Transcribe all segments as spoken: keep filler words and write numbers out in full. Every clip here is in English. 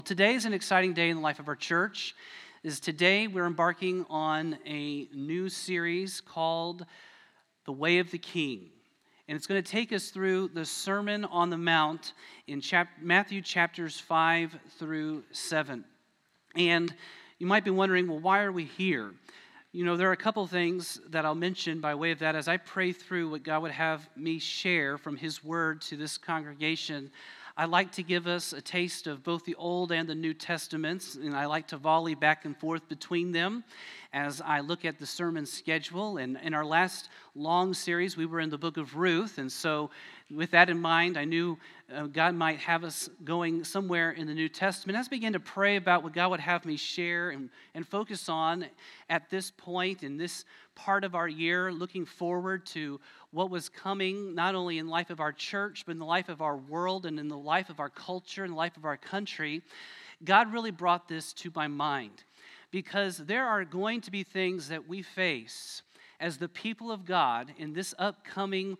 Today is an exciting day in the life of our church. Is today we're embarking on a new series called The Way of the King. And it's going to take us through the Sermon on the Mount in chap- Matthew chapters five through seven. And you might be wondering, well, why are we here? You know, there are a couple things that I'll mention by way of that as I pray through what God would have me share from His Word to this congregation. I like to give us a taste of both the Old and the New Testaments, and I like to volley back and forth between them as I look at the sermon schedule. And in our last long series, we were in the book of Ruth, and so with that in mind, I knew uh, God might have us going somewhere in the New Testament. As I began to pray about what God would have me share and, and focus on at this point in this part of our year, looking forward to what was coming, not only in the life of our church, but in the life of our world and in the life of our culture and the life of our country, God really brought this to my mind. Because there are going to be things that we face as the people of God in this upcoming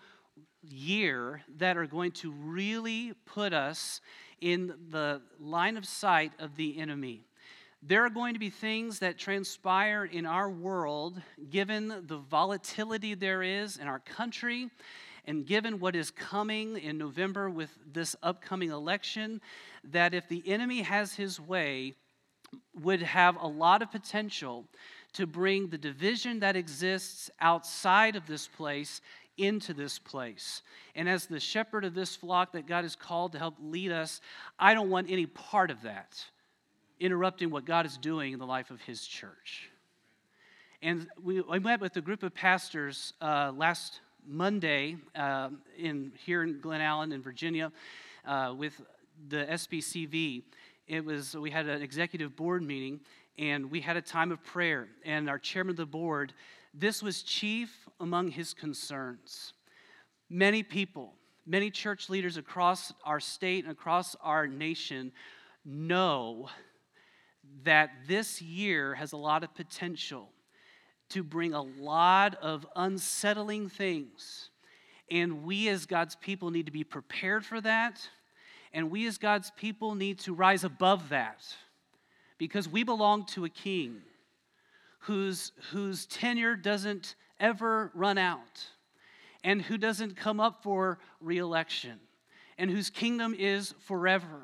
year that are going to really put us in the line of sight of the enemy. There are going to be things that transpire in our world, given the volatility there is in our country, and given what is coming in November with this upcoming election, that if the enemy has his way, would have a lot of potential to bring the division that exists outside of this place into this place. And as the shepherd of this flock that God has called to help lead us, I don't want any part of that interrupting what God is doing in the life of His church. And we, I met with a group of pastors uh, last Monday uh, in here in Glen Allen in Virginia uh, with the S P C V. It was we had an executive board meeting, and we had a time of prayer. And our chairman of the board, this was chief among his concerns. Many people, many church leaders across our state and across our nation know that this year has a lot of potential to bring a lot of unsettling things. And we as God's people need to be prepared for that. And we as God's people need to rise above that. Because we belong to a king whose, whose tenure doesn't ever run out. And who doesn't come up for re-election. And whose kingdom is forever.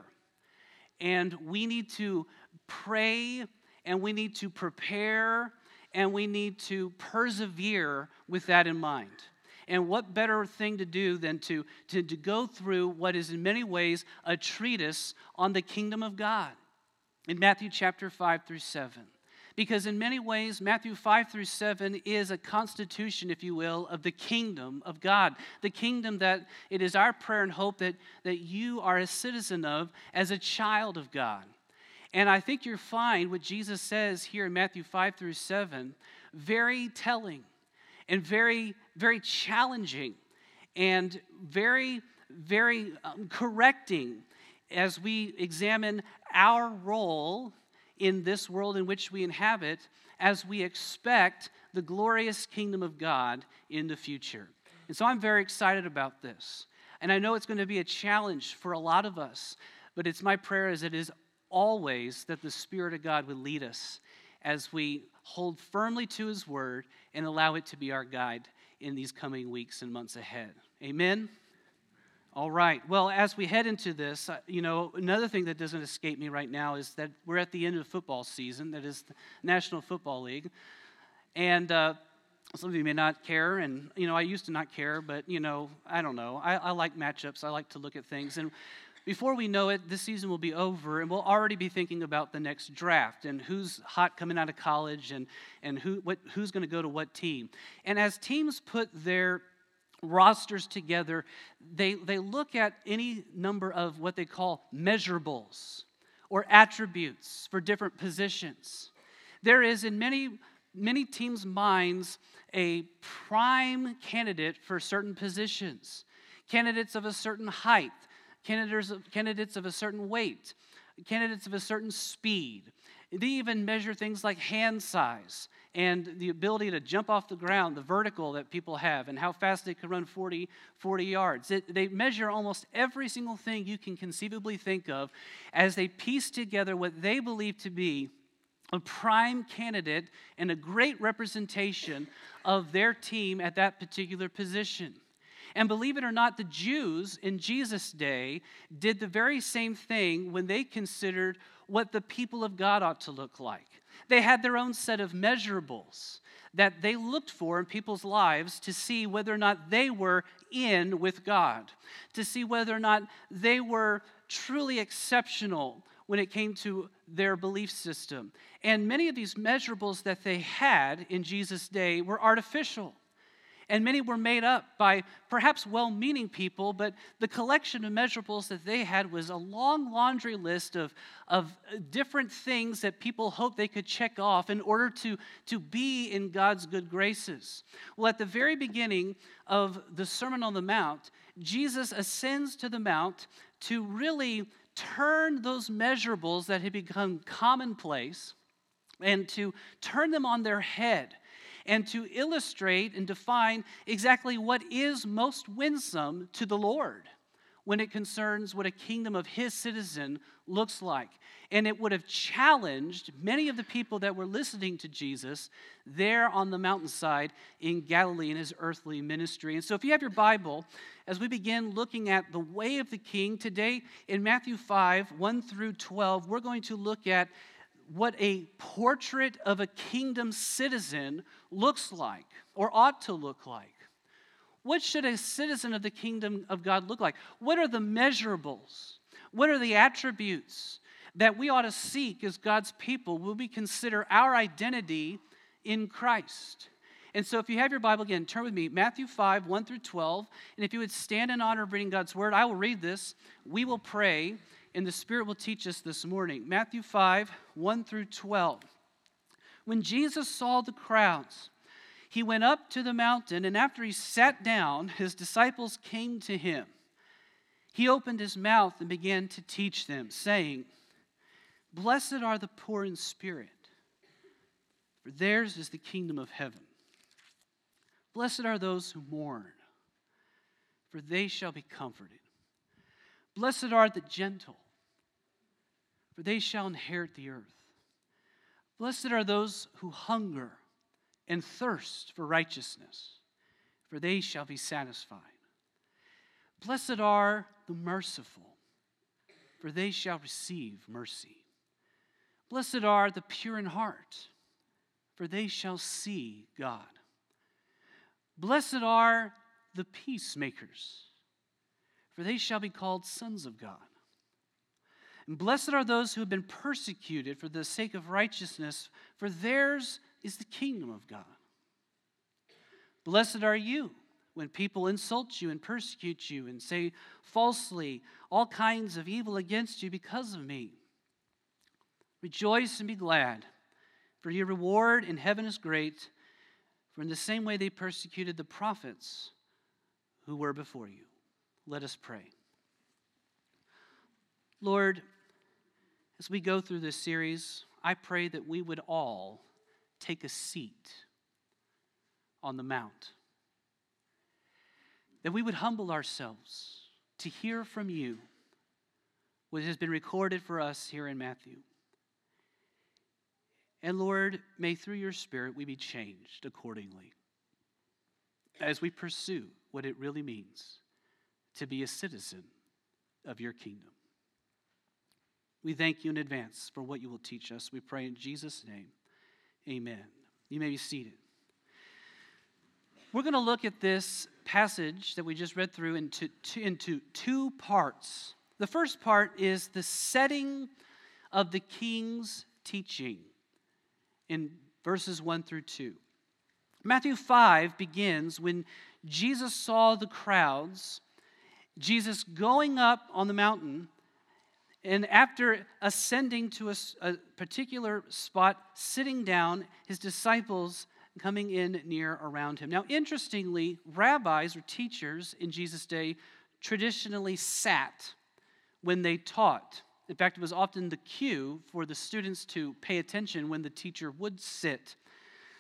And we need to pray, and we need to prepare, and we need to persevere with that in mind. And what better thing to do than to, to, to go through what is in many ways a treatise on the kingdom of God in Matthew chapter five through seven. Because in many ways, Matthew five through seven is a constitution, if you will, of the kingdom of God. The kingdom that it is our prayer and hope that, that you are a citizen of as a child of God. And I think you'll find what Jesus says here in Matthew five through seven very telling and very, very challenging and very, very um, correcting as we examine our role in this world in which we inhabit as we expect the glorious kingdom of God in the future. And so I'm very excited about this. And I know it's going to be a challenge for a lot of us, but it's my prayer as it is always that the Spirit of God would lead us as we hold firmly to His Word and allow it to be our guide in these coming weeks and months ahead. Amen? All right. Well, as we head into this, you know, another thing that doesn't escape me right now is that we're at the end of football season. That is the National Football League. And uh, some of you may not care, and, you know, I used to not care, but, you know, I don't know. I, I like matchups. I like to look at things. And before we know it, this season will be over, and we'll already be thinking about the next draft and who's hot coming out of college and, and who what who's going to go to what team. And as teams put their rosters together, they, they look at any number of what they call measurables or attributes for different positions. There is in many, many teams' minds a prime candidate for certain positions, candidates of a certain height, Candidates of, candidates of a certain weight, candidates of a certain speed. They even measure things like hand size and the ability to jump off the ground, the vertical that people have, and how fast they can run forty, forty yards. It, they measure almost every single thing you can conceivably think of as they piece together what they believe to be a prime candidate and a great representation of their team at that particular position. And believe it or not, the Jews in Jesus' day did the very same thing when they considered what the people of God ought to look like. They had their own set of measurables that they looked for in people's lives to see whether or not they were in with God, to see whether or not they were truly exceptional when it came to their belief system. And many of these measurables that they had in Jesus' day were artificial. And many were made up by perhaps well-meaning people, but the collection of measurables that they had was a long laundry list of, of different things that people hoped they could check off in order to, to be in God's good graces. Well, at the very beginning of the Sermon on the Mount, Jesus ascends to the Mount to really turn those measurables that had become commonplace and to turn them on their head, and to illustrate and define exactly what is most winsome to the Lord when it concerns what a kingdom of his citizen looks like. And it would have challenged many of the people that were listening to Jesus there on the mountainside in Galilee in his earthly ministry. And so if you have your Bible, as we begin looking at the way of the king, today in Matthew five, one through twelve, we're going to look at what a portrait of a kingdom citizen looks like or ought to look like. What should a citizen of the kingdom of God look like? What are the measurables? What are the attributes that we ought to seek as God's people when we consider our identity in Christ? And so if you have your Bible again, turn with me, Matthew five, one through twelve. And if you would stand in honor of reading God's word, I will read this. We will pray, and the Spirit will teach us this morning. Matthew five, one through twelve. When Jesus saw the crowds, he went up to the mountain, and after he sat down, his disciples came to him. He opened his mouth and began to teach them, saying, "Blessed are the poor in spirit, for theirs is the kingdom of heaven. Blessed are those who mourn, for they shall be comforted. Blessed are the gentle, for they shall inherit the earth. Blessed are those who hunger and thirst for righteousness, for they shall be satisfied. Blessed are the merciful, for they shall receive mercy. Blessed are the pure in heart, for they shall see God. Blessed are the peacemakers, for they shall be called sons of God. And blessed are those who have been persecuted for the sake of righteousness, for theirs is the kingdom of God. Blessed are you when people insult you and persecute you and say falsely all kinds of evil against you because of me. Rejoice and be glad, for your reward in heaven is great, for in the same way they persecuted the prophets who were before you." Let us pray. Lord, as we go through this series, I pray that we would all take a seat on the mount, that we would humble ourselves to hear from you what has been recorded for us here in Matthew. And Lord, may through your Spirit we be changed accordingly as we pursue what it really means to be a citizen of your kingdom. We thank you in advance for what you will teach us. We pray in Jesus' name, amen. You may be seated. We're going to look at this passage that we just read through into, into two parts. The first part is the setting of the king's teaching in verses one through two. Matthew five begins when Jesus saw the crowds, Jesus going up on the mountain, and after ascending to a, a particular spot, sitting down, his disciples coming in near around him. Now, interestingly, rabbis or teachers in Jesus' day traditionally sat when they taught. In fact, it was often the cue for the students to pay attention when the teacher would sit.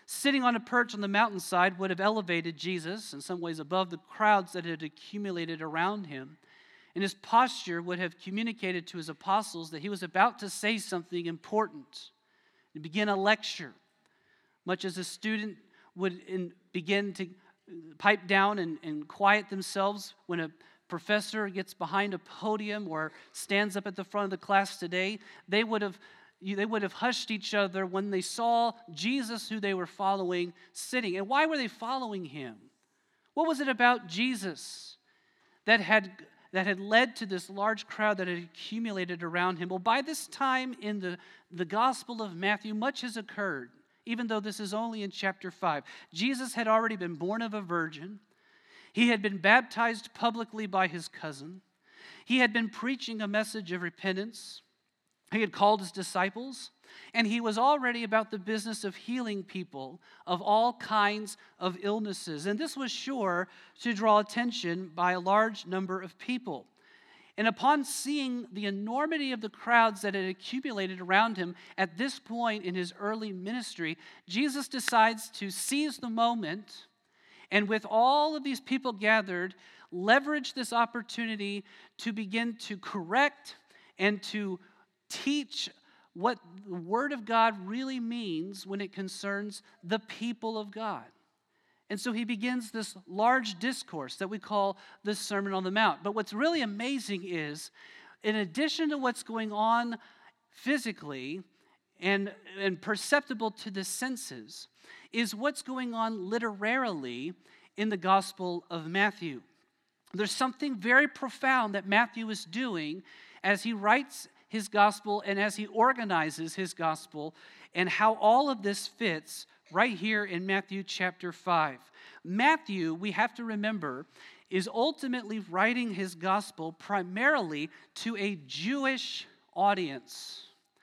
Sitting on a perch on the mountainside would have elevated Jesus in some ways above the crowds that had accumulated around him. And his posture would have communicated to his apostles that he was about to say something important and begin a lecture, much as a student would in, begin to pipe down and, and quiet themselves when a professor gets behind a podium or stands up at the front of the class today. They would have they would have hushed each other when they saw Jesus, who they were following, sitting. And why were they following him? What was it about Jesus that had that had led to this large crowd that had accumulated around him? Well, by this time in the, the Gospel of Matthew, much has occurred, even though this is only in chapter five. Jesus had already been born of a virgin. He had been baptized publicly by his cousin. He had been preaching a message of repentance. He had called his disciples, and he was already about the business of healing people of all kinds of illnesses. And this was sure to draw attention by a large number of people. And upon seeing the enormity of the crowds that had accumulated around him at this point in his early ministry, Jesus decides to seize the moment and, with all of these people gathered, leverage this opportunity to begin to correct and to teach what the Word of God really means when it concerns the people of God. And so he begins this large discourse that we call the Sermon on the Mount. But what's really amazing is, in addition to what's going on physically and, and perceptible to the senses, is what's going on literarily in the Gospel of Matthew. There's something very profound that Matthew is doing as he writes his gospel and as he organizes his gospel, and how all of this fits right here in Matthew chapter five. Matthew, we have to remember, is ultimately writing his gospel primarily to a Jewish audience,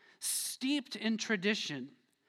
steeped in tradition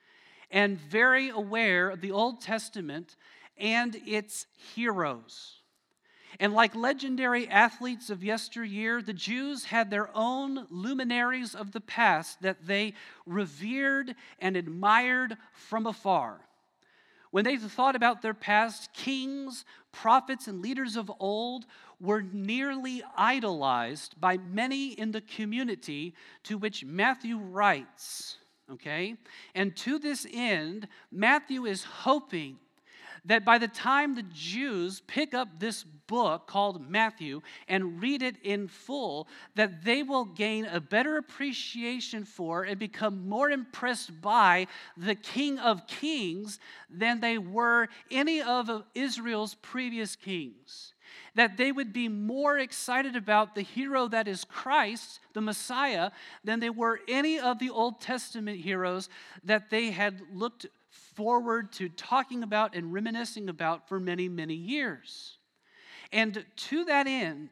and very aware of the Old Testament and its heroes. And like legendary athletes of yesteryear, the Jews had their own luminaries of the past that they revered and admired from afar. When they thought about their past, kings, prophets, and leaders of old were nearly idolized by many in the community to which Matthew writes. Okay? And to this end, Matthew is hoping that by the time the Jews pick up this book called Matthew and read it in full, that they will gain a better appreciation for and become more impressed by the King of Kings than they were any of Israel's previous kings. That they would be more excited about the hero that is Christ, the Messiah, than they were any of the Old Testament heroes that they had looked forward to talking about and reminiscing about for many, many years. And to that end,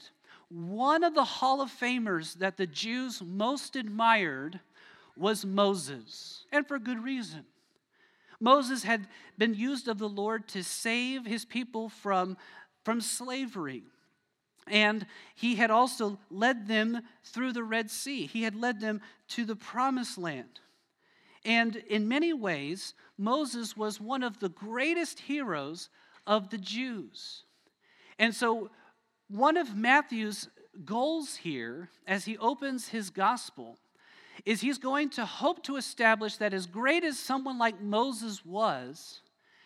one of the Hall of Famers that the Jews most admired was Moses, and for good reason. Moses had been used of the Lord to save his people from, from slavery. And he had also led them through the Red Sea. He had led them to the Promised Land. And in many ways, Moses was one of the greatest heroes of the Jews. And so one of Matthew's goals here, as he opens his gospel, is he's going to hope to establish that as great as someone like Moses was,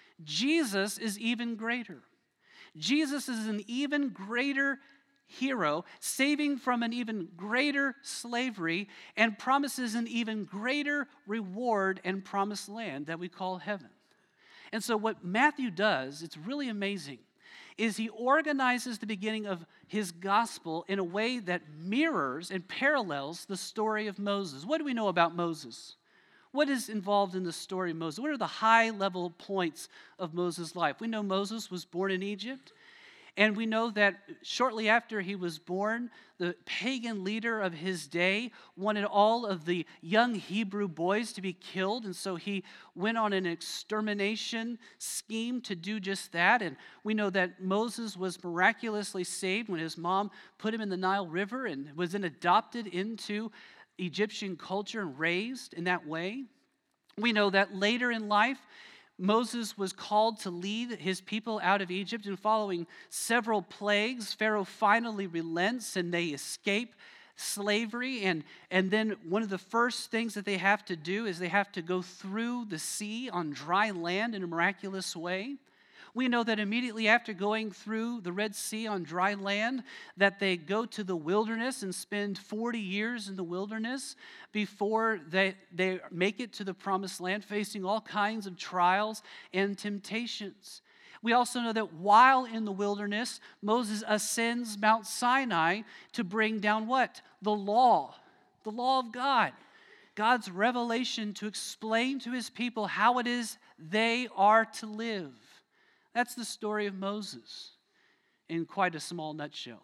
Jesus is even greater. Jesus is an even greater hero, saving from an even greater slavery, and promises an even greater reward and promised land that we call heaven. And so what Matthew does, it's really amazing, is he organizes the beginning of his gospel in a way that mirrors and parallels the story of Moses. What do we know about Moses? What is involved in the story of Moses? What are the high-level points of Moses' life? We know Moses was born in Egypt. And we know that shortly after he was born, the pagan leader of his day wanted all of the young Hebrew boys to be killed. And so he went on an extermination scheme to do just that. And we know that Moses was miraculously saved when his mom put him in the Nile River and was then adopted into Egyptian culture and raised in that way. We know that later in life, Moses was called to lead his people out of Egypt, and following several plagues, Pharaoh finally relents and they escape slavery. And, and then one of the first things that they have to do is they have to go through the sea on dry land in a miraculous way. We know that immediately after going through the Red Sea on dry land, that they go to the wilderness and spend forty years in the wilderness before they, they make it to the promised land, facing all kinds of trials and temptations. We also know that while in the wilderness, Moses ascends Mount Sinai to bring down what? The law, the law of God. God's revelation to explain to his people how it is they are to live. That's the story of Moses in quite a small nutshell.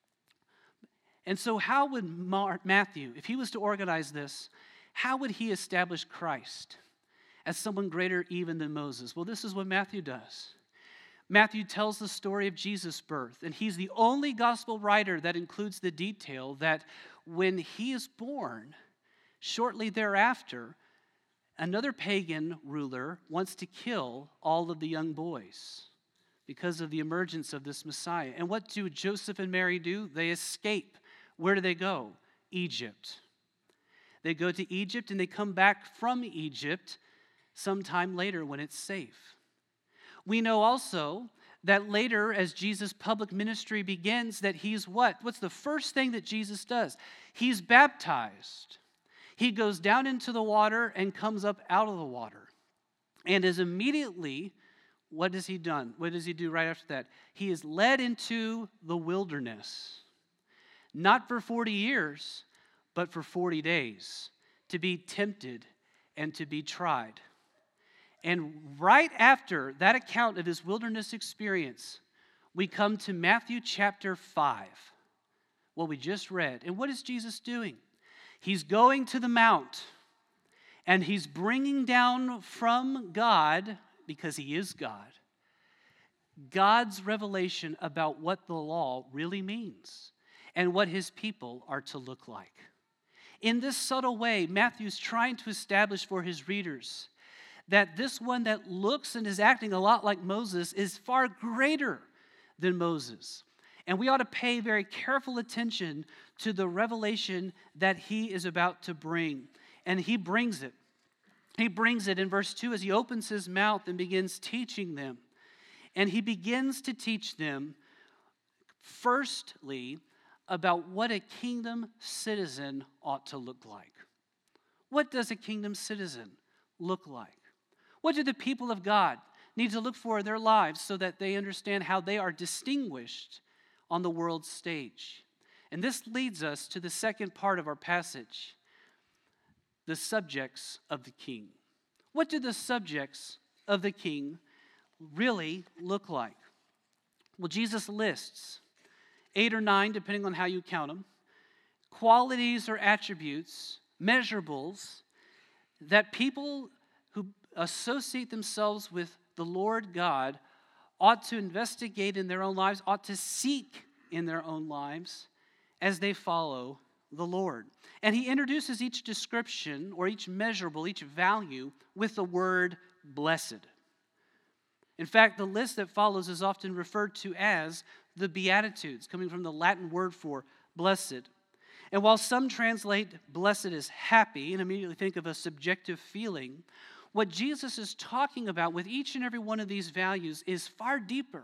And so how would Mar- Matthew, if he was to organize this, how would he establish Christ as someone greater even than Moses? Well, this is what Matthew does. Matthew tells the story of Jesus' birth, and he's the only gospel writer that includes the detail that when he is born, shortly thereafter, another pagan ruler wants to kill all of the young boys because of the emergence of this Messiah. And what do Joseph and Mary do? They escape. Where do they go? Egypt. They go to Egypt and they come back from Egypt sometime later when it's safe. We know also that later as Jesus' public ministry begins that he's what? What's the first thing that Jesus does? He's baptized. He goes down into the water and comes up out of the water. And is immediately, what has he done? What does he do right after that? He is led into the wilderness. Not for forty years, but for forty days, to be tempted and to be tried. And right after that account of his wilderness experience, we come to Matthew chapter five, what we just read. And what is Jesus doing? He's going to the mount, and he's bringing down from God, because he is God, God's revelation about what the law really means and what his people are to look like. In this subtle way, Matthew's trying to establish for his readers that this one that looks and is acting a lot like Moses is far greater than Moses. And we ought to pay very careful attention to the revelation that he is about to bring. And he brings it. He brings it in verse two as he opens his mouth and begins teaching them. And he begins to teach them, firstly, about what a kingdom citizen ought to look like. What does a kingdom citizen look like? What do the people of God need to look for in their lives so that they understand how they are distinguished on the world's stage? And this leads us to the second part of our passage, the subjects of the king. What do the subjects of the king really look like? Well, Jesus lists eight or nine, depending on how you count them, qualities or attributes, measurables, that people who associate themselves with the Lord God ought to investigate in their own lives, ought to seek in their own lives as they follow the Lord. And he introduces each description or each measurable, each value with the word blessed. In fact, the list that follows is often referred to as the Beatitudes, coming from the Latin word for blessed. And while some translate blessed as happy and immediately think of a subjective feeling, what Jesus is talking about with each and every one of these values is far deeper.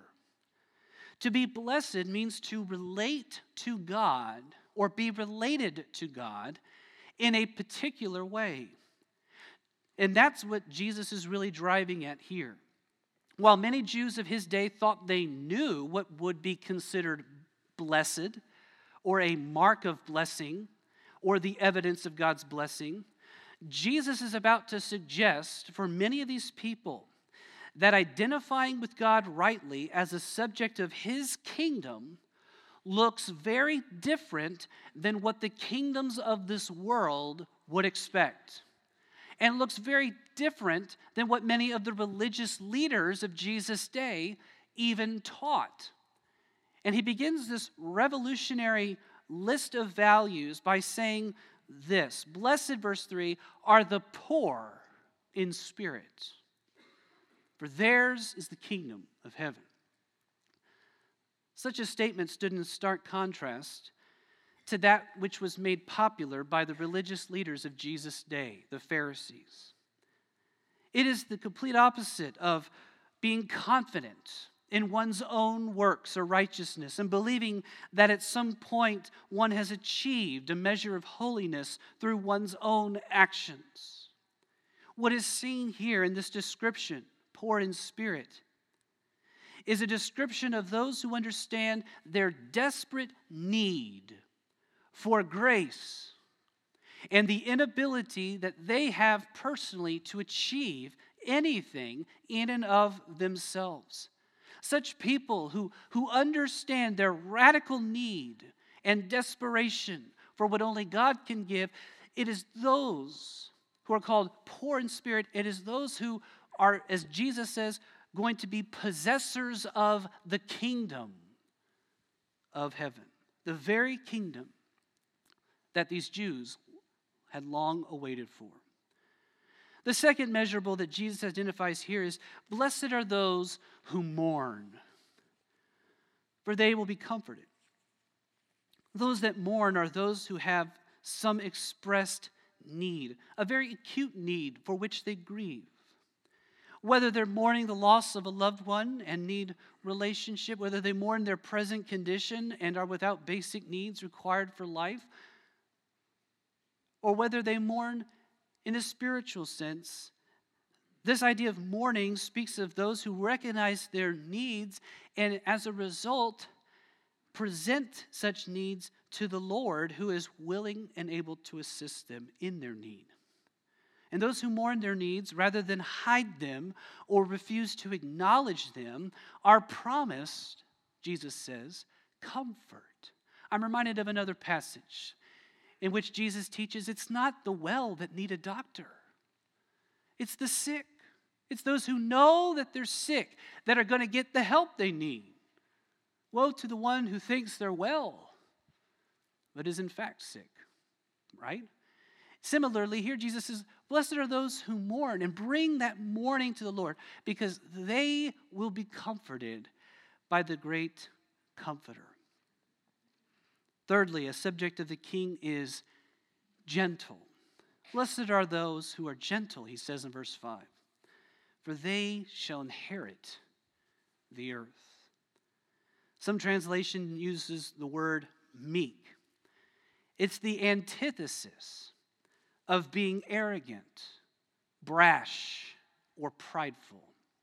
To be blessed means to relate to God or be related to God in a particular way. And that's what Jesus is really driving at here. While many Jews of his day thought they knew what would be considered blessed or a mark of blessing or the evidence of God's blessing, Jesus is about to suggest for many of these people that identifying with God rightly as a subject of his kingdom looks very different than what the kingdoms of this world would expect. And looks very different than what many of the religious leaders of Jesus' day even taught. And he begins this revolutionary list of values by saying this: blessed, verse three, are the poor in spirit. for theirs is the kingdom of heaven. Such a statement stood in stark contrast to that which was made popular by the religious leaders of Jesus' day, the Pharisees. It is the complete opposite of being confident in one's own works or righteousness and believing that at some point one has achieved a measure of holiness through one's own actions. What is seen here in this description, poor in spirit, is a description of those who understand their desperate need for grace and the inability that they have personally to achieve anything in and of themselves. Such people who, who understand their radical need and desperation for what only God can give, it is those who are called poor in spirit. It is those who are, as Jesus says, going to be possessors of the kingdom of heaven, the very kingdom that these Jews had long awaited for. The second measurable that Jesus identifies here is, blessed are those who mourn, for they will be comforted. Those that mourn are those who have some expressed need, a very acute need for which they grieve. Whether they're mourning the loss of a loved one and need relationship, whether they mourn their present condition and are without basic needs required for life, or whether they mourn in a spiritual sense, this idea of mourning speaks of those who recognize their needs and as a result present such needs to the Lord, who is willing and able to assist them in their need. And those who mourn their needs, rather than hide them or refuse to acknowledge them, are promised, Jesus says, comfort. I'm reminded of another passage in which Jesus teaches it's not the well that need a doctor. It's the sick. It's those who know that they're sick that are going to get the help they need. Woe to the one who thinks they're well, but is in fact sick, right? Similarly, here Jesus says, blessed are those who mourn, and bring that mourning to the Lord, because they will be comforted by the great Comforter. Thirdly, a subject of the king is gentle. Blessed are those who are gentle, he says in verse five, for they shall inherit the earth. Some translation uses the word meek. It's the antithesis of being arrogant, brash, or prideful.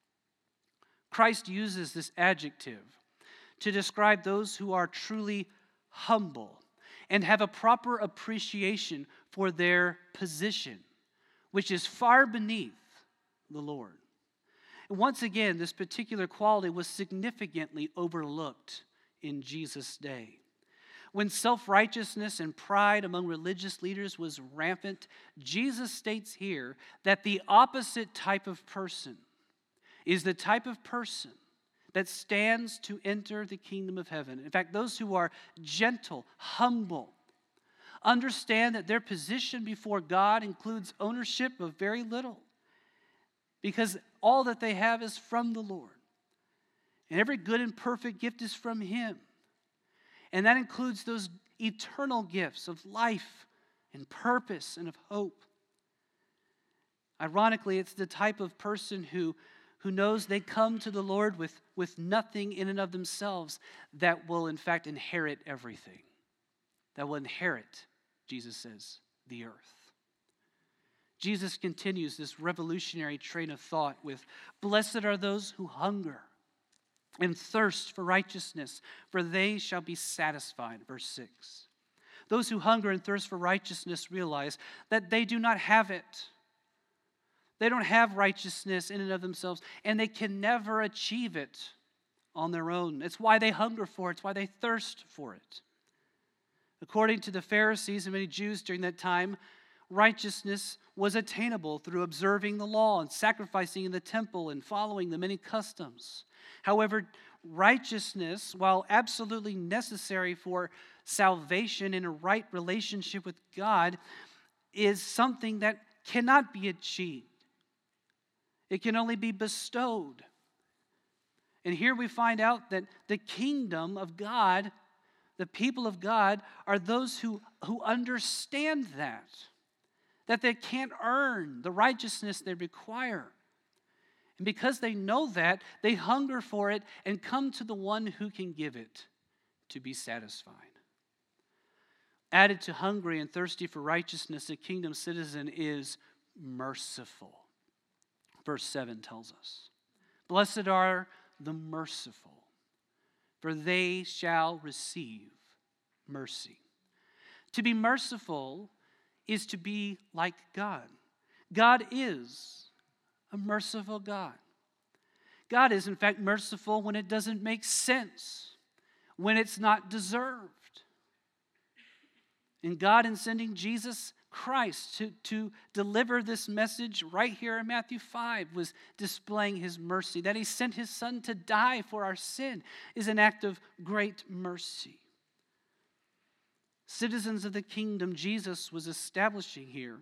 Christ uses this adjective to describe those who are truly humble and have a proper appreciation for their position, which is far beneath the Lord. And once again, this particular quality was significantly overlooked in Jesus' day. When self-righteousness and pride among religious leaders was rampant, Jesus states here that the opposite type of person is the type of person that stands to enter the kingdom of heaven. In fact, those who are gentle, humble, understand that their position before God includes ownership of very little, because all that they have is from the Lord. And every good and perfect gift is from Him. And that includes those eternal gifts of life and purpose and of hope. Ironically, it's the type of person who, who knows they come to the Lord with, with nothing in and of themselves that will in fact inherit everything. That will inherit, Jesus says, the earth. Jesus continues this revolutionary train of thought with, blessed are those who hunger and thirst for righteousness, for they shall be satisfied. Verse six. Those who hunger and thirst for righteousness realize that they do not have it. They don't have righteousness in and of themselves, and they can never achieve it on their own. It's why they hunger for it. It's why they thirst for it. According to the Pharisees and many Jews during that time, righteousness was attainable through observing the law and sacrificing in the temple and following the many customs. However, righteousness, while absolutely necessary for salvation in a right relationship with God, is something that cannot be achieved. It can only be bestowed. And here we find out that the kingdom of God, the people of God, are those who, who understand that, that they can't earn the righteousness they require. And because they know that, they hunger for it and come to the one who can give it to be satisfied. Added to hungry and thirsty for righteousness, a kingdom citizen is merciful. Verse seven tells us, "Blessed are the merciful, for they shall receive mercy." To be merciful is to be like God. God is a merciful God. God is, in fact, merciful when it doesn't make sense, when it's not deserved. And God, in sending Jesus Christ to, to deliver this message right here in Matthew five, was displaying his mercy. That he sent his son to die for our sin is an act of great mercy. Citizens of the kingdom Jesus was establishing here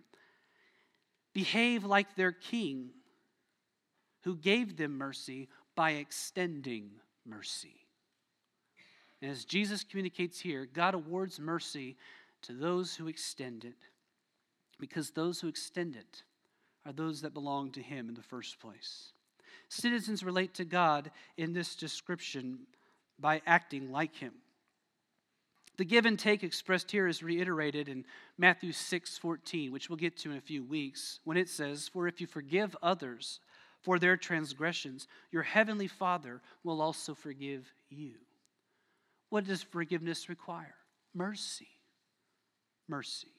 behave like their king, who gave them mercy by extending mercy. And as Jesus communicates here, God awards mercy to those who extend it, because those who extend it are those that belong to him in the first place. Citizens relate to God in this description by acting like him. The give and take expressed here is reiterated in Matthew six fourteen, which we'll get to in a few weeks, when it says, "For if you forgive others for their transgressions, your heavenly Father will also forgive you." What does forgiveness require? Mercy. Mercy.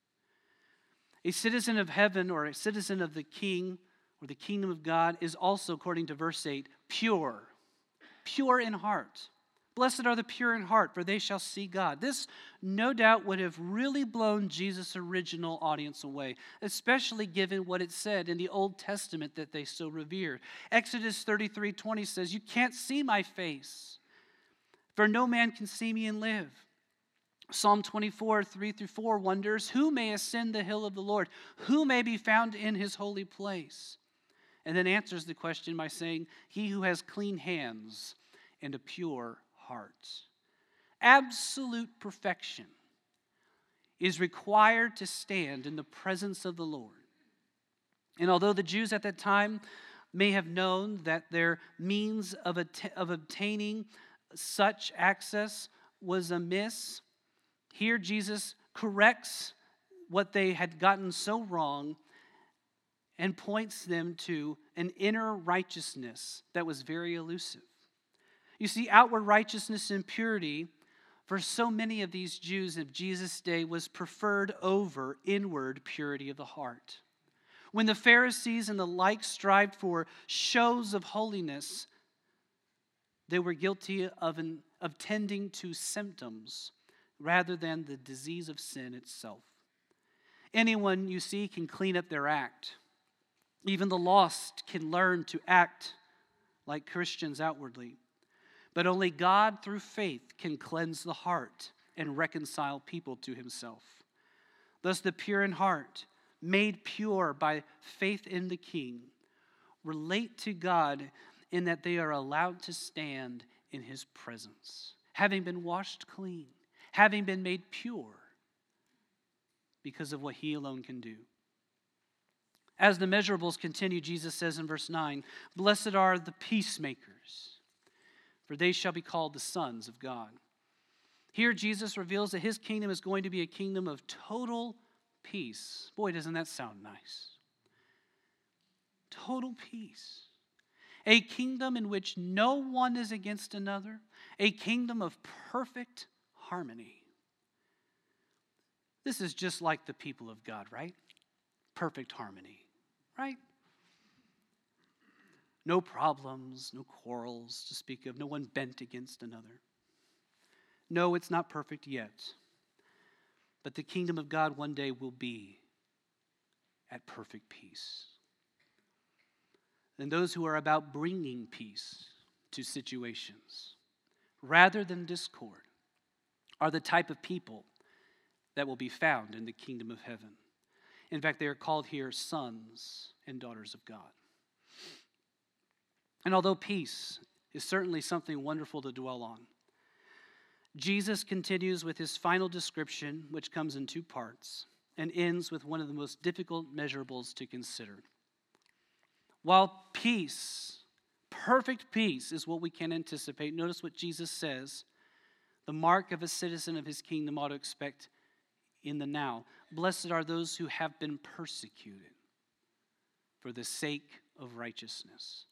A citizen of heaven, or a citizen of the king or the kingdom of God, is also, according to verse eight, pure. Pure in heart. Blessed are the pure in heart, for they shall see God. This, no doubt, would have really blown Jesus' original audience away, especially given what it said in the Old Testament that they so revered. Exodus thirty-three twenty says, "You can't see my face, for no man can see me and live." Psalm twenty-four, three through four wonders, "Who may ascend the hill of the Lord? Who may be found in his holy place?" And then answers the question by saying, "He who has clean hands and a pure heart." Absolute perfection is required to stand in the presence of the Lord. And although the Jews at that time may have known that their means of, att- of obtaining such access was amiss, here Jesus corrects what they had gotten so wrong and points them to an inner righteousness that was very elusive. You see, outward righteousness and purity for so many of these Jews of Jesus' day was preferred over inward purity of the heart. When the Pharisees and the like strived for shows of holiness, they were guilty of, an, of tending to symptoms rather than the disease of sin itself. Anyone you see can clean up their act. Even the lost can learn to act like Christians outwardly. But only God, through faith, can cleanse the heart and reconcile people to himself. Thus, the pure in heart, made pure by faith in the King, relate to God in that they are allowed to stand in his presence, having been washed clean, having been made pure because of what he alone can do. As the measurables continue, Jesus says in verse nine, "Blessed are the peacemakers, for they shall be called the sons of God." Here Jesus reveals that his kingdom is going to be a kingdom of total peace. Boy, doesn't that sound nice. Total peace. A kingdom in which no one is against another. A kingdom of perfect harmony. This is just like the people of God, right? Perfect harmony, right? No problems, no quarrels to speak of, no one bent against another. No, it's not perfect yet. But the kingdom of God one day will be at perfect peace. And those who are about bringing peace to situations, rather than discord, are the type of people that will be found in the kingdom of heaven. In fact, they are called here sons and daughters of God. And although peace is certainly something wonderful to dwell on, Jesus continues with his final description, which comes in two parts, and ends with one of the most difficult measurables to consider. While peace, perfect peace, is what we can anticipate, notice what Jesus says, the mark of a citizen of his kingdom ought to expect in the now. Blessed are those who have been persecuted for the sake of righteousness.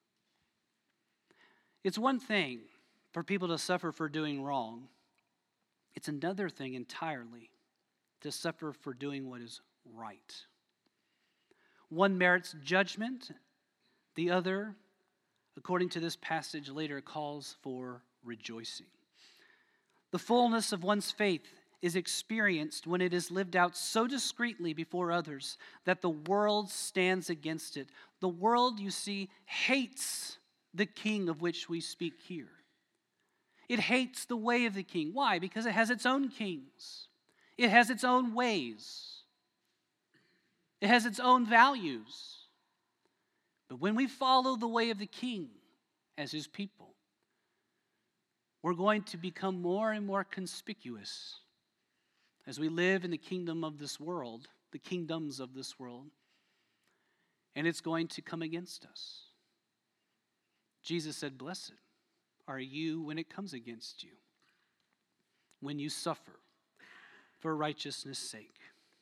It's one thing for people to suffer for doing wrong. It's another thing entirely to suffer for doing what is right. One merits judgment, the other, according to this passage later, calls for rejoicing. The fullness of one's faith is experienced when it is lived out so discreetly before others that the world stands against it. The world, you see, hates the king of which we speak here. It hates the way of the king. Why? Because it has its own kings. It has its own ways. It has its own values. But when we follow the way of the king as his people, we're going to become more and more conspicuous as we live in the kingdom of this world, the kingdoms of this world, and it's going to come against us. Jesus said, "Blessed are you when it comes against you, when you suffer for righteousness' sake."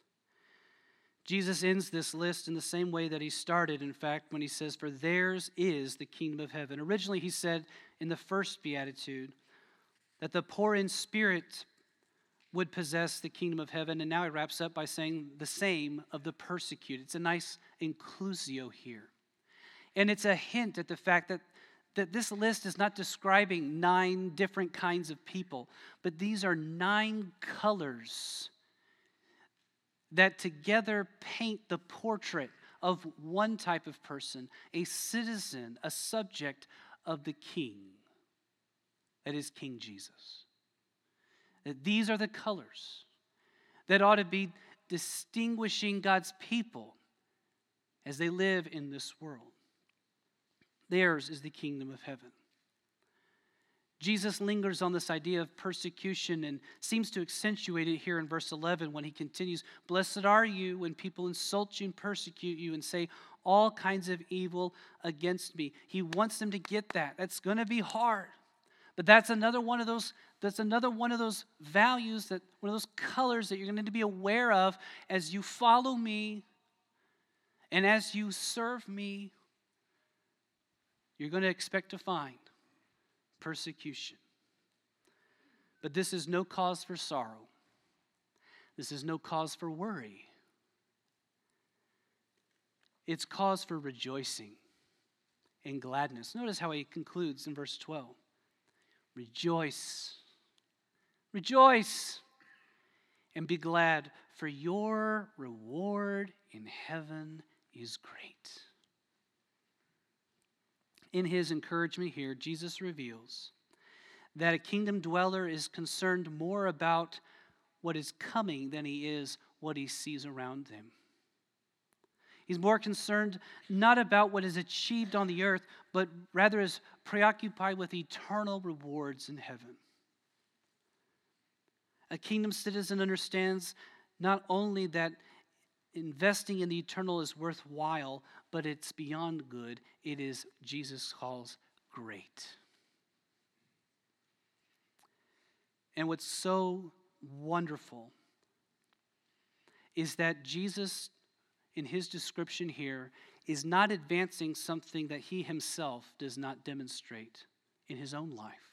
Jesus ends this list in the same way that he started, in fact, when he says, "For theirs is the kingdom of heaven." Originally, he said in the first beatitude that the poor in spirit would possess the kingdom of heaven, and now he wraps up by saying the same of the persecuted. It's a nice inclusio here. And it's a hint at the fact that, that this list is not describing nine different kinds of people, but these are nine colors that together paint the portrait of one type of person, a citizen, a subject of the king, that is King Jesus. That these are the colors that ought to be distinguishing God's people as they live in this world. Theirs is the kingdom of heaven. Jesus lingers on this idea of persecution and seems to accentuate it here in verse eleven when he continues, "Blessed are you when people insult you and persecute you and say all kinds of evil against me." He wants them to get that. That's going to be hard. But that's another one of those, that's another one of those values, that one of those colors that you're going to need to be aware of as you follow me and as you serve me. You're going to expect to find persecution. But this is no cause for sorrow. This is no cause for worry. It's cause for rejoicing and gladness. Notice how he concludes in verse twelve. Rejoice, rejoice, and be glad, for your reward in heaven is great. In his encouragement here, Jesus reveals that a kingdom dweller is concerned more about what is coming than he is what he sees around him. He's more concerned not about what is achieved on the earth, but rather is preoccupied with eternal rewards in heaven. A kingdom citizen understands not only that investing in the eternal is worthwhile, but it's beyond good. It is, Jesus calls, great. And what's so wonderful is that Jesus, in his description here, is not advancing something that he himself does not demonstrate in his own life.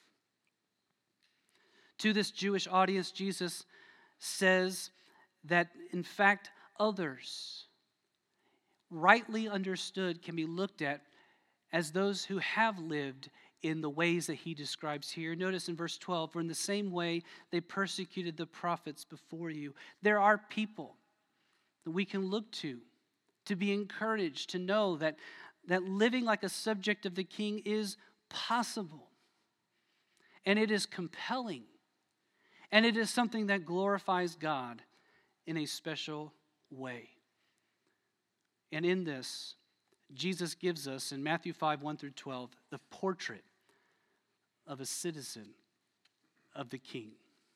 To this Jewish audience, Jesus says that, in fact, others, rightly understood, can be looked at as those who have lived in the ways that he describes here. Notice in verse twelve, for in the same way they persecuted the prophets before you. There are people that we can look to, to be encouraged, to know that, that living like a subject of the king is possible. And it is compelling. And it is something that glorifies God in a special way. And in this, Jesus gives us in Matthew five, one through twelve, the portrait of a citizen of the King.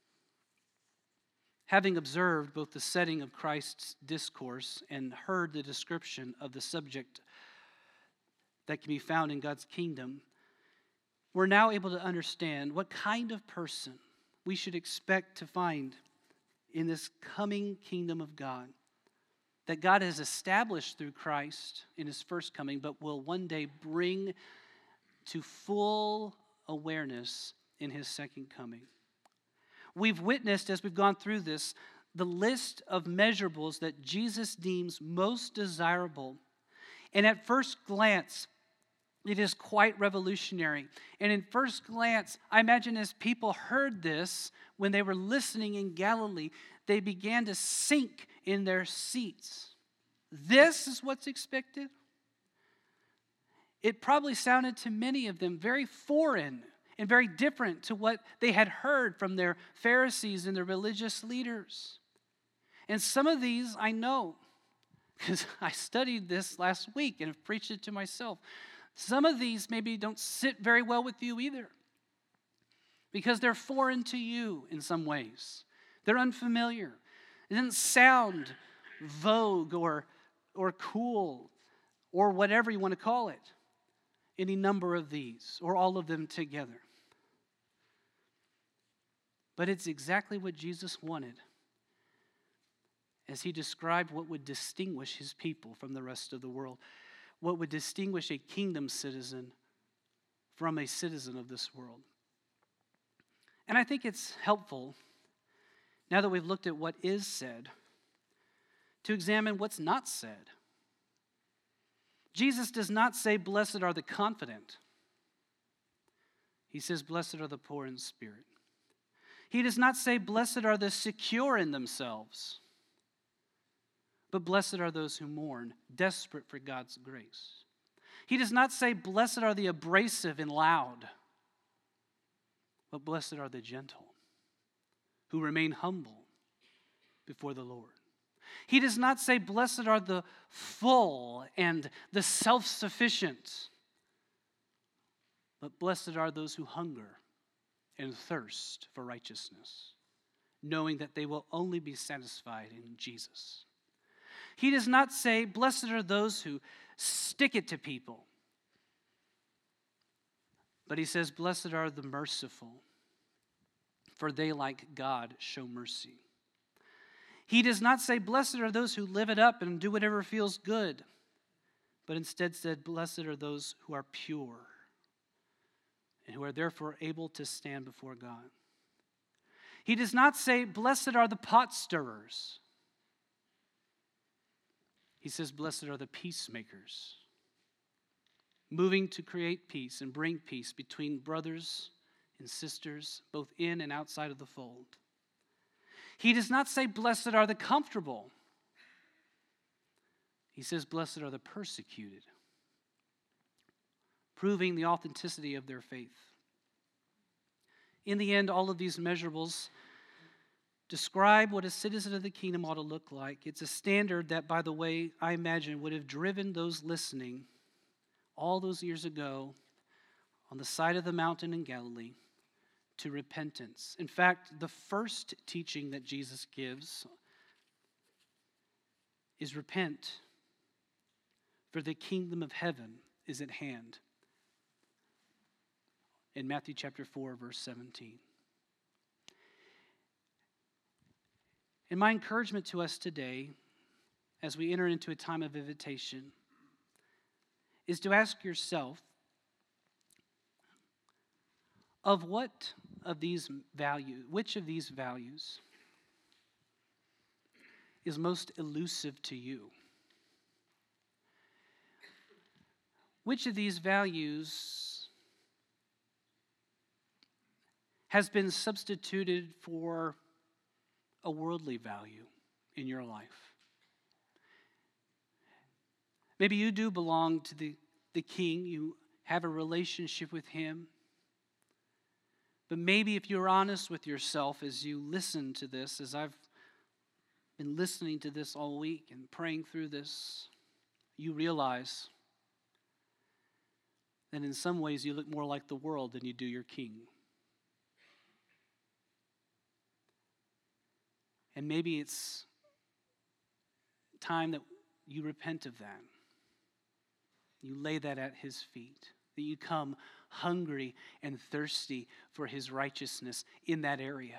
Having observed both the setting of Christ's discourse and heard the description of the subject that can be found in God's kingdom, we're now able to understand what kind of person we should expect to find in this coming kingdom of God that God has established through Christ in his first coming, but will one day bring to full awareness in his second coming. We've witnessed, as we've gone through this, the list of measurables that Jesus deems most desirable. And at first glance, it is quite revolutionary. And in first glance, I imagine as people heard this, when they were listening in Galilee, they began to sink in their seats. This is what's expected? It probably sounded to many of them very foreign and very different to what they had heard from their Pharisees and their religious leaders. And some of these I know, because I studied this last week and have preached it to myself. Some of these maybe don't sit very well with you either, because they're foreign to you in some ways. They're unfamiliar. It doesn't sound vogue or, or cool or whatever you want to call it. Any number of these or all of them together. But it's exactly what Jesus wanted as he described what would distinguish his people from the rest of the world, what would distinguish a kingdom citizen from a citizen of this world. And I think it's helpful, now that we've looked at what is said, to examine what's not said. Jesus does not say, "Blessed are the confident." He says, "Blessed are the poor in spirit." He does not say, "Blessed are the secure in themselves," but blessed are those who mourn, desperate for God's grace. He does not say, "Blessed are the abrasive and loud," but blessed are the gentle, who remain humble before the Lord. He does not say, "Blessed are the full and the self-sufficient," but blessed are those who hunger and thirst for righteousness, knowing that they will only be satisfied in Jesus. He does not say, "Blessed are those who stick it to people," but he says, "Blessed are the merciful, for they, like God, show mercy." He does not say, "Blessed are those who live it up and do whatever feels good," but instead said, "Blessed are those who are pure and who are therefore able to stand before God." He does not say, "Blessed are the pot stirrers." He says, "Blessed are the peacemakers, moving to create peace and bring peace between brothers and sisters, both in and outside of the fold." He does not say, "Blessed are the comfortable." He says, "Blessed are the persecuted," proving the authenticity of their faith. In the end, all of these measurables describe what a citizen of the kingdom ought to look like. It's a standard that, by the way, I imagine would have driven those listening all those years ago on the side of the mountain in Galilee to repentance. In fact, the first teaching that Jesus gives is repent, for the kingdom of heaven is at hand. In Matthew chapter four, verse seventeen. And my encouragement to us today, as we enter into a time of invitation, is to ask yourself, of what of these values, which of these values is most elusive to you? Which of these values has been substituted for a worldly value in your life? Maybe you do belong to the, the King. You have a relationship with him. But maybe if you're honest with yourself as you listen to this, as I've been listening to this all week and praying through this, you realize then in some ways you look more like the world than you do your King. And maybe it's time that you repent of that. You lay that at his feet. That you come hungry and thirsty for his righteousness in that area.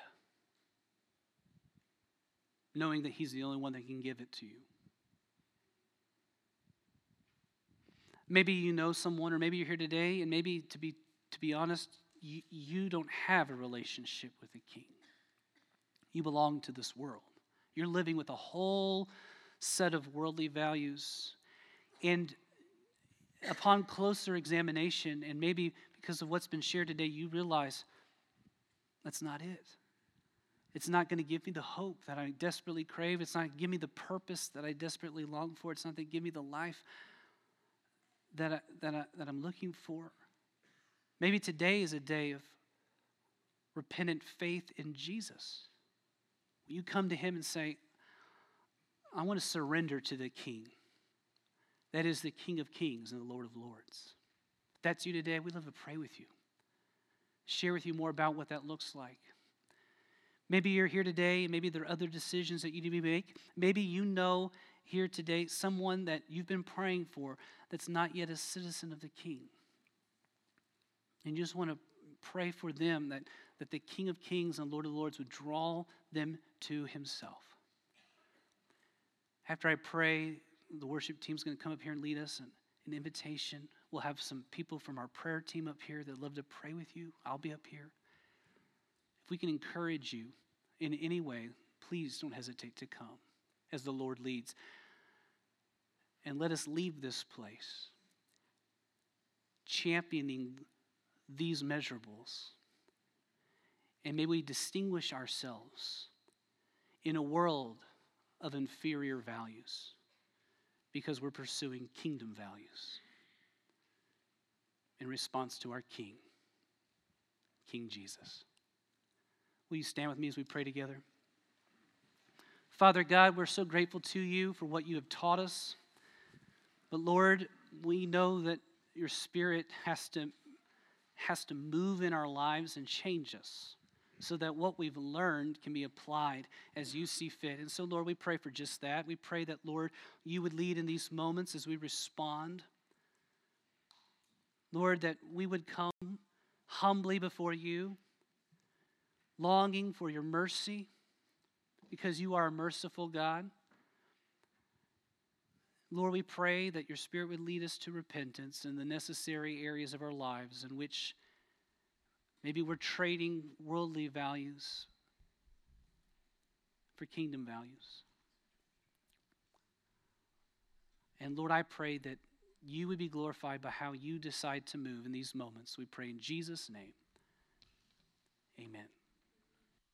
Knowing that he's the only one that can give it to you. Maybe you know someone, or maybe you're here today, and maybe to be to be honest, you, you don't have a relationship with the King. You belong to this world. You're living with a whole set of worldly values. And upon closer examination, and maybe because of what's been shared today, you realize that's not it. It's not going to give me the hope that I desperately crave. It's not going to give me the purpose that I desperately long for. It's not going to give me the life that, I, that, I, that I'm looking for. Maybe today is a day of repentant faith in Jesus. You come to him and say, I want to surrender to the King. That is the King of Kings and the Lord of Lords. If that's you today, we'd love to pray with you. Share with you more about what that looks like. Maybe you're here today, maybe there are other decisions that you need to make. Maybe you know here today someone that you've been praying for that's not yet a citizen of the King. And you just want to pray for them that, that the King of Kings and Lord of Lords would draw them to himself. After I pray, the worship team's going to come up here and lead us in an invitation. We'll have some people from our prayer team up here that love to pray with you. I'll be up here. If we can encourage you in any way, please don't hesitate to come as the Lord leads. And let us leave this place championing these measurables. And may we distinguish ourselves in a world of inferior values because we're pursuing kingdom values in response to our King, King Jesus. Will you stand with me as we pray together? Father God, we're so grateful to you for what you have taught us. But Lord, we know that your Spirit has to, has to move in our lives and change us so that what we've learned can be applied as you see fit. And so, Lord, we pray for just that. We pray that, Lord, you would lead in these moments as we respond. Lord, that we would come humbly before you, longing for your mercy, because you are a merciful God. Lord, we pray that your Spirit would lead us to repentance in the necessary areas of our lives in which maybe we're trading worldly values for kingdom values. And Lord, I pray that you would be glorified by how you decide to move in these moments. We pray in Jesus' name. Amen.